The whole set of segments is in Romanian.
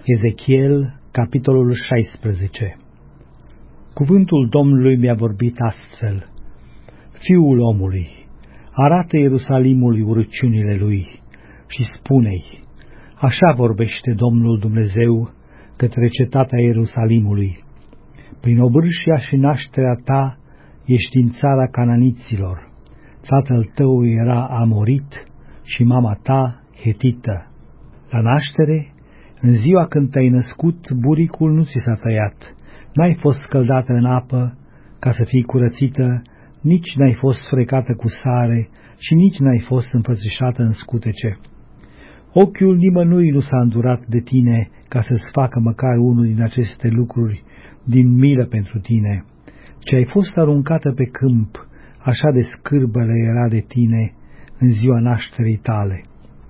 Ezechiel, capitolul 16. Cuvântul Domnului mi-a vorbit astfel: Fiul omului, arată Ierusalimului urăciunile lui și spune-i: Așa vorbește Domnul Dumnezeu către cetatea Ierusalimului. Prin obârșia și nașterea ta ești din țara cananiților, tatăl tău era amorit și mama ta hetită. La naștere, în ziua când te-ai născut, buricul nu ți s-a tăiat, n-ai fost scăldată în apă ca să fii curățită, nici n-ai fost frecată cu sare și nici n-ai fost îmbrățișată în scutece. Ochiul nimănui nu s-a îndurat de tine ca să-ți facă măcar unul din aceste lucruri din milă pentru tine, ci ai fost aruncată pe câmp, așa de scârbă era de tine în ziua nașterii tale.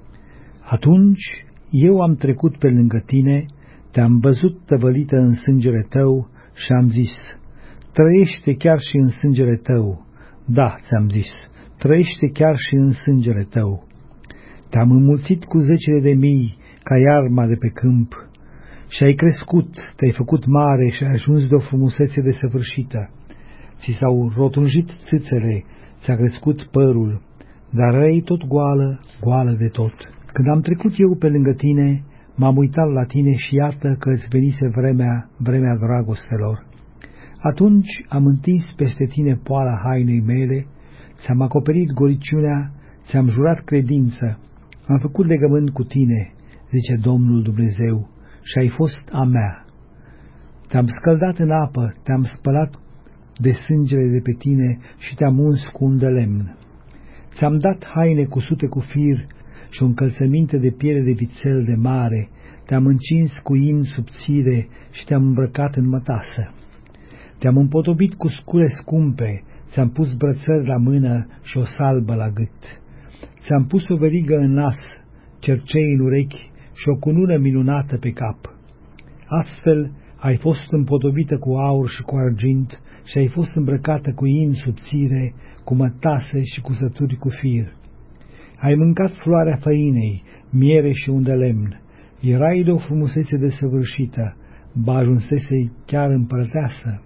Atunci eu am trecut pe lângă tine, te-am văzut tăvălită în sângele tău și am zis: trăiește chiar și în sângele tău. Da, ți-am zis, trăiește chiar și în sângele tău. Te-am înmulțit cu zecile de mii ca iarma de pe câmp și ai crescut, te-ai făcut mare și ai ajuns de o frumusețe desăvârșită. Ți s-au rotunjit țâțele, ți-a crescut părul, dar răi tot goală, goală de tot. Când am trecut eu pe lângă tine, m-am uitat la tine și iată că îți venise vremea dragostelor. Atunci am întins peste tine poala hainei mele, ți-am acoperit goliciunea, ți-am jurat credință, am făcut legământ cu tine, zice Domnul Dumnezeu, și ai fost a mea. Te-am scăldat în apă, te-am spălat de sângele de pe tine și te-am uns cu un de lemn. Ți-am dat haine cusute cu fir și o încălțăminte de piele de vițel de mare, te-am încins cu in subțire și te-am îmbrăcat în mătasă. Te-am împodobit cu scule scumpe, ți-am pus brățări la mână și o salbă la gât. Ți-am pus o verigă în nas, cercei în urechi și o cunună minunată pe cap. Astfel ai fost împodobită cu aur și cu argint și ai fost îmbrăcată cu in subțire, cu mătase și cu sături cu fir. Ai mâncat floarea făinei, miere și un de lemn, erai de o frumusețe desăvârșită, ba ajunsesei chiar împărăteasă.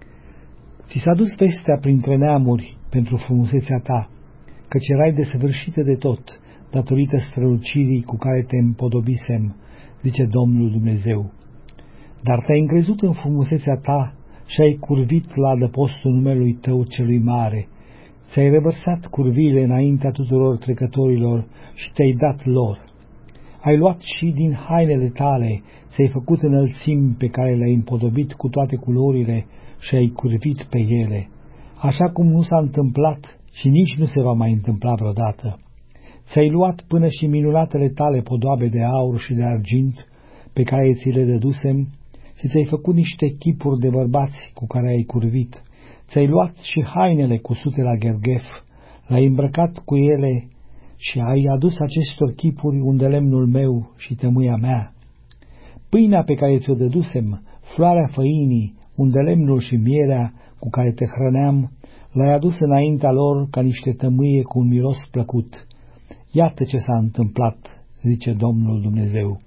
Ți s-a dus vestea printre neamuri pentru frumusețea ta, căci erai desăvârșită de tot, datorită strălucirii cu care te împodobisem, zice Domnul Dumnezeu. Dar te-ai încrezut în frumusețea ta și ai curvit la adăpostul numelui tău celui mare, ți-ai revărsat curviile înaintea tuturor trecătorilor și te-ai dat lor. Ai luat și din hainele tale, ți-ai făcut înălțimi pe care le-ai împodobit cu toate culorile și ai curvit pe ele, așa cum nu s-a întâmplat și nici nu se va mai întâmpla vreodată. Ți-ai luat până și minunatele tale podoabe de aur și de argint pe care ți le dădusem și ți-ai făcut niște chipuri de bărbați cu care ai curvit. Ți-ai luat și hainele cusute la gherghef, l-ai îmbrăcat cu ele și ai adus acestor chipuri un de lemnul meu și tămâia mea. Pâinea pe care ți-o dădusem, floarea făinii, un de lemnul și mierea cu care te hrăneam, l-ai adus înaintea lor ca niște tămâie cu un miros plăcut. Iată ce s-a întâmplat, zice Domnul Dumnezeu.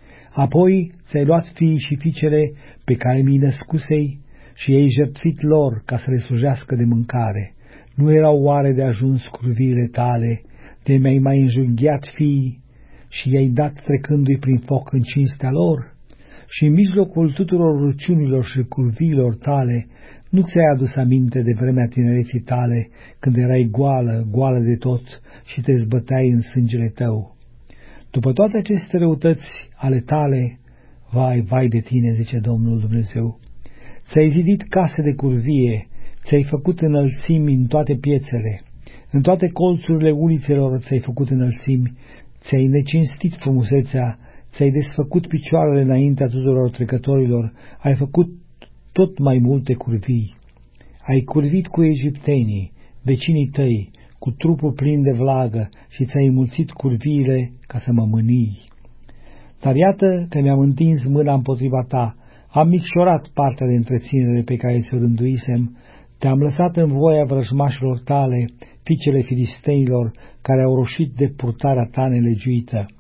Apoi ți-ai luat fiii și fiicele pe care mi-i născusei și ei jertfit lor ca să le slujească de mâncare. Nu erau oare de ajuns curviile tale, de mi-ai mai înjunghiat fiii și i-ai dat trecându-i prin foc în cinstea lor? Și în mijlocul tuturor râciunilor și curviilor tale, nu ți-ai adus aminte de vremea tinereții tale, când erai goală, goală de tot și te zbăteai în sângele tău? După toate aceste răutăți ale tale, vai, vai de tine, zice Domnul Dumnezeu, ți-ai zidit case de curvie, ți-ai făcut înălțimi în toate piețele, în toate colțurile ulițelor ți-ai făcut înălțimi, ți-ai necinstit frumusețea, ți-ai desfăcut picioarele înaintea tuturor trecătorilor, ai făcut tot mai multe curvii. Ai curvit cu egiptenii, vecinii tăi, cu trupul plin de vlagă și ți-ai înmulțit curviile ca să mă mânii. Dar iată că mi-am întins mâna împotriva ta, am micșorat partea de întreținere pe care ți-o rânduisem, te-am lăsat în voia vrăjmașilor tale, fiicele filistenilor, care au roșit de purtarea ta nelegiuită.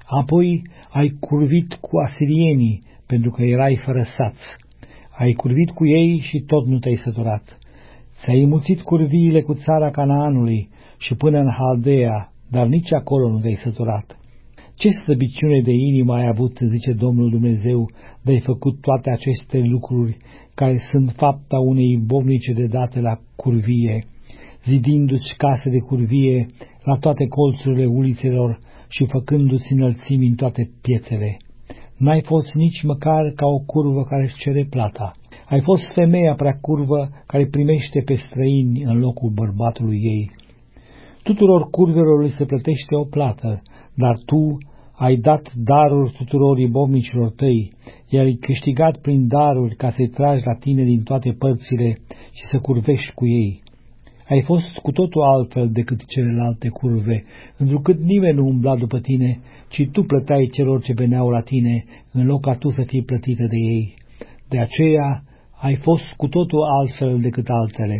Apoi ai curvit cu asirienii, pentru că erai fără saț. Ai curvit cu ei și tot nu te-ai săturat. Ți-ai înmulțit curviile cu țara Canaanului și până în Haldea, dar nici acolo nu te-ai săturat. Ce slăbiciune de inimă ai avut, zice Domnul Dumnezeu, de-ai făcut toate aceste lucruri, care sunt fapta unei bovnice de date la curvie, zidindu-ți case de curvie la toate colțurile ulițelor și făcându-ți înălțimi în toate piețele. N-ai fost nici măcar ca o curvă care își cere plata. Ai fost femeia prea curvă care primește pe străini în locul bărbatului ei. Tuturor curvelor li se plătește o plată, dar tu ai dat daruri tuturor ibovnicilor tăi, iar ai câștigat prin daruri ca să-i tragi la tine din toate părțile și să curvești cu ei. Ai fost cu totul altfel decât celelalte curve, întrucât nimeni nu umbla după tine, ci tu plăteai celor ce veneau la tine, în loc ca tu să fii plătită de ei. De aceea ai fost cu totul altfel decât altele.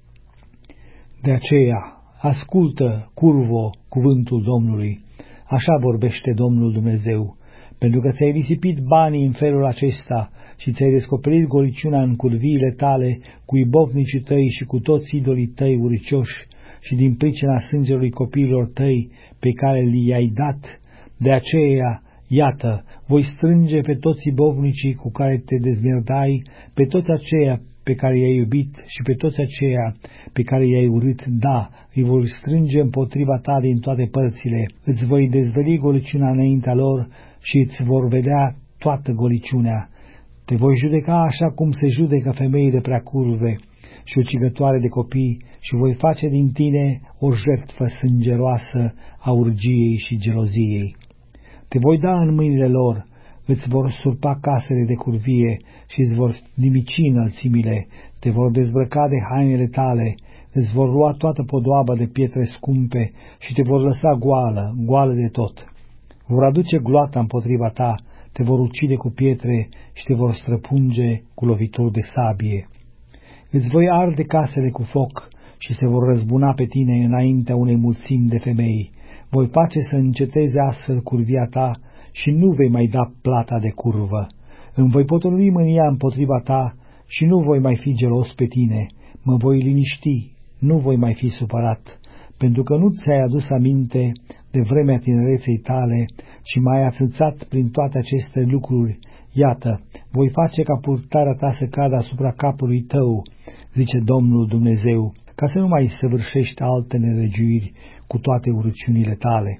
De aceea, ascultă, curvo, cuvântul Domnului. Așa vorbește Domnul Dumnezeu, pentru că ți-ai risipit banii în felul acesta și ți-ai descoperit goliciunea în curviile tale cu ibovnicii tăi și cu toți idolii tăi uricioși și din pricina sângelui copiilor tăi pe care li-ai dat. De aceea, iată, voi strânge pe toți ibovnicii cu care te dezmierdai, pe toți aceia pe care i-ai iubit și pe toți aceia pe care i-ai urât, da, îi voi strânge împotriva ta din toate părțile, îți voi dezvăli goliciunea înaintea lor și îți vor vedea toată goliciunea. Te voi judeca așa cum se judecă femeile prea curve și ucigătoare de copii și voi face din tine o jertfă sângeroasă a urgiei și geloziei. Te voi da în mâinile lor, îți vor surpa casele de curvie și îți vor nimici înălțimile, te vor dezbrăca de hainele tale, îți vor lua toată podoaba de pietre scumpe și te vor lăsa goală de tot. Vor aduce gloata împotriva ta, te vor ucide cu pietre și te vor străpunge cu lovituri de sabie. Îți voi arde casele cu foc și se vor răzbuna pe tine înaintea unei mulțimi de femei. Voi face să înceteze astfel curvia ta și nu vei mai da plata de curvă. Îmi voi potoli mânia împotriva ta și nu voi mai fi gelos pe tine. Mă voi liniști, nu voi mai fi supărat, pentru că nu ți-ai adus aminte de vremea tinereței tale și m-ai ațățat prin toate aceste lucruri. Iată, voi face ca purtarea ta să cadă asupra capului tău, zice Domnul Dumnezeu, ca să nu mai săvârșești alte nelegiuiri cu toate urăciunile tale.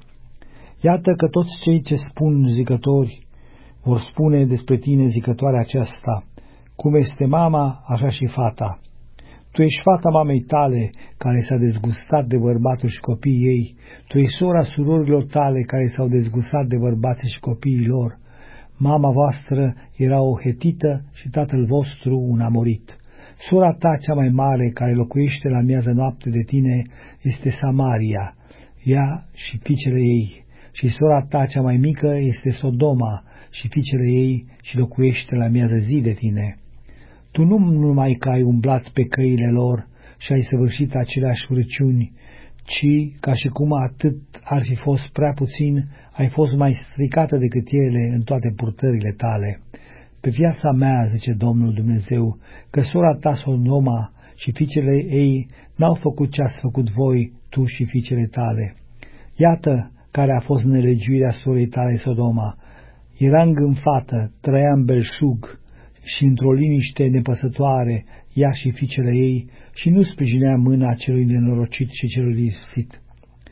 Iată că toți cei ce spun zicători vor spune despre tine zicătoarea aceasta, cum este mama, așa și fata. Tu ești fata mamei tale, care s-a dezgustat de bărbatul și copiii ei, tu ești sora surorilor tale, care s-au dezgustat de bărbații și copiii lor. Mama voastră era o hetită și tatăl vostru un amorit. Sora ta cea mai mare, care locuiește la miază noapte de tine, este Samaria, ea și fiicele ei, și sora ta cea mai mică este Sodoma și fiicele ei și locuiește la miază zi de tine. Tu nu numai că ai umblat pe căile lor și ai săvârșit aceleași urăciuni, ci, ca și cum atât ar fi fost prea puțin, ai fost mai stricată decât ele în toate purtările tale. Pe viața mea, zice Domnul Dumnezeu, că sora ta Sodoma și fiicele ei n-au făcut ce ați făcut voi, tu și fiicele tale. Iată care a fost nelegiuirea sorei tale Sodoma. Era îngânfată, trăia în belșug și într-o liniște nepăsătoare, ea și fiicele ei, și nu sprijinea mâna celui nenorocit și celui lipsit.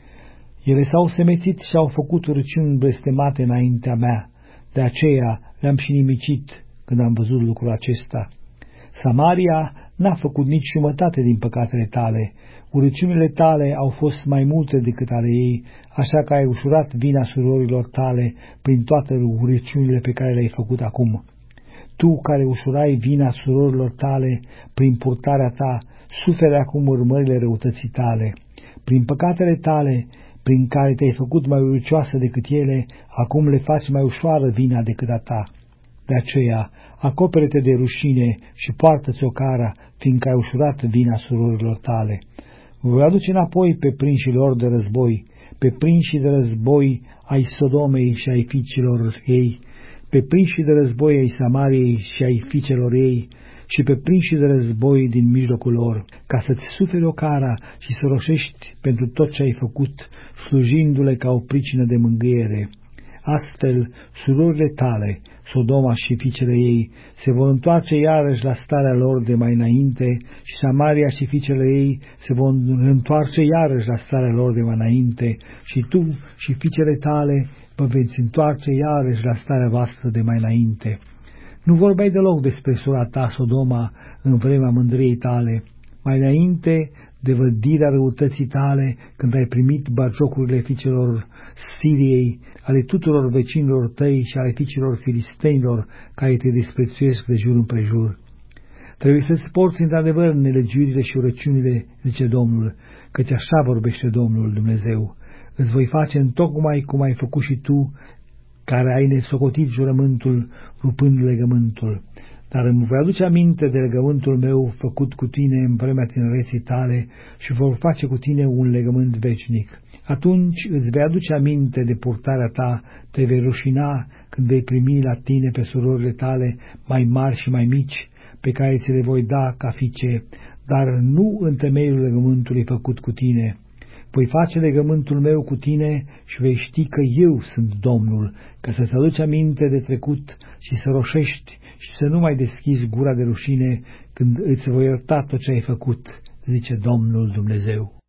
Ele s-au semețit și au făcut urăciuni blestemate înaintea mea, de aceea le-am și nimicit când am văzut lucrul acesta. Samaria n-a făcut nici jumătate din păcatele tale, urăciunile tale au fost mai multe decât ale ei, așa că ai ușurat vina surorilor tale prin toate urăciunile pe care le-ai făcut acum. Tu, care ușurai vina surorilor tale prin purtarea ta, suferi acum urmările răutății tale. Prin păcatele tale, prin care te-ai făcut mai uricioasă decât ele, acum le faci mai ușoară vina decât a ta. De aceea, acopere-te de rușine și poartă-ți o cara, fiindcă ai ușurat vina surorilor tale. Voi aduce înapoi pe prinșii lor de război, pe prinși de război ai Sodomei și ai fiicilor ei, pe prinși de război ai Samariei și ai fiicelor ei, și pe prinși de război din mijlocul lor, ca să-ți suferi o cara și să roșești pentru tot ce ai făcut, slujindu-le ca o pricină de mângâiere. Astfel, surorile tale, Sodoma și fiicele ei, se vor întoarce iarăși la starea lor de mai înainte și Samaria și fiicele ei se vor întoarce iarăși la starea lor de mai înainte și tu și fiicele tale vă veți întoarce iarăși la starea voastră de mai înainte. Nu vorbeai deloc despre sora ta, Sodoma, în vremea mândriei tale, mai înainte de vădirea răutății tale, când ai primit bagiocurile fiicelor Siriei, ale tuturor vecinilor tăi și ale fiicelor filistenilor, care te disprețuiesc de jur împrejur. Trebuie să-ți porți într-adevăr nelegiurile și urăciunile, zice Domnul, căci așa vorbește Domnul Dumnezeu. Îți voi face întocmai cum ai făcut și tu, care ai nesocotit jurământul, rupând legământul. Dar îmi voi aduce aminte de legământul meu făcut cu tine în vremea tinereții tale și vor face cu tine un legământ veșnic. Atunci îți vei aduce aminte de purtarea ta, te vei rușina când vei primi la tine pe surorile tale mai mari și mai mici, pe care ți le voi da ca fiice, dar nu în temeiul legământului făcut cu tine. Voi face legământul meu cu tine și vei ști că eu sunt Domnul, ca să-ți aduci aminte de trecut și să roșești și să nu mai deschizi gura de rușine când îți voi ierta tot ce ai făcut, zice Domnul Dumnezeu.